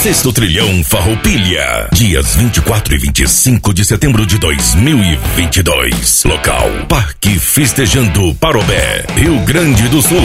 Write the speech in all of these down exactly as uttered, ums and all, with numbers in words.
Sexto Trilhão Farroupilha, dias vinte e quatro e vinte e cinco de setembro de dois mil e vinte e dois. Local: Parque Festejando Parobé, Rio Grande do Sul.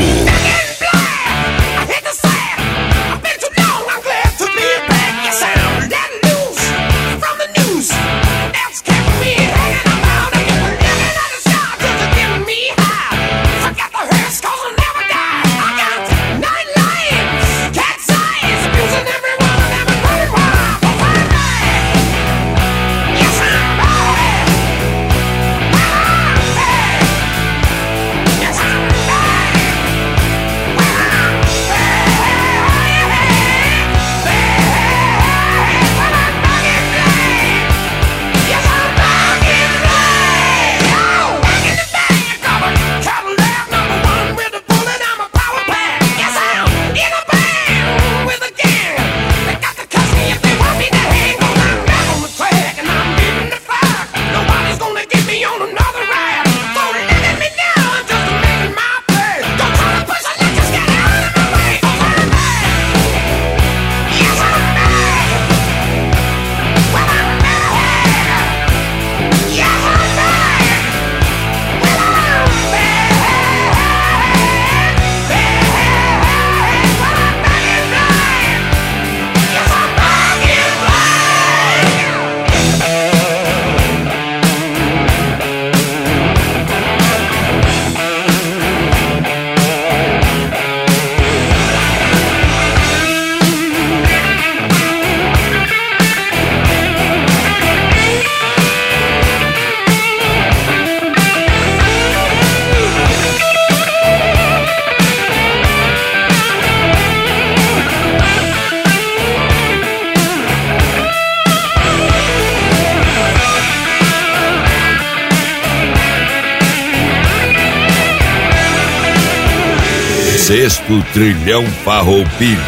Sexto Trilhão Farroupilha.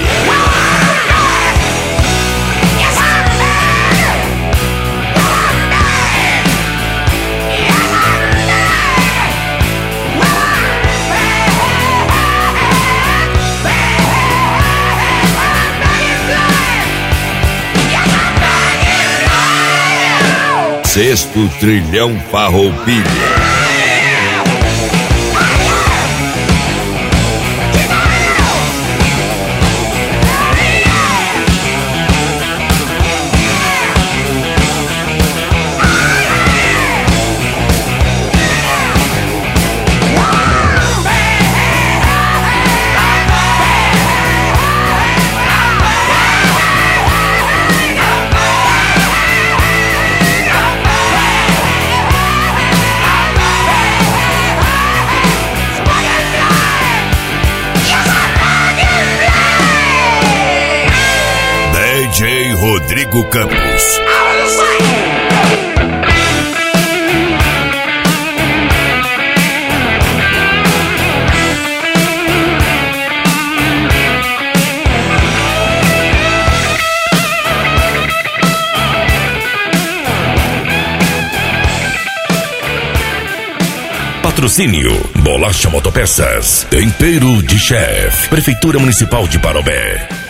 Sexto Trilhão Farroupilha. D J Rodrigo Campos. Patrocínio: Bolacha Motopeças, Tempero de Chef, Prefeitura Municipal de Parobé.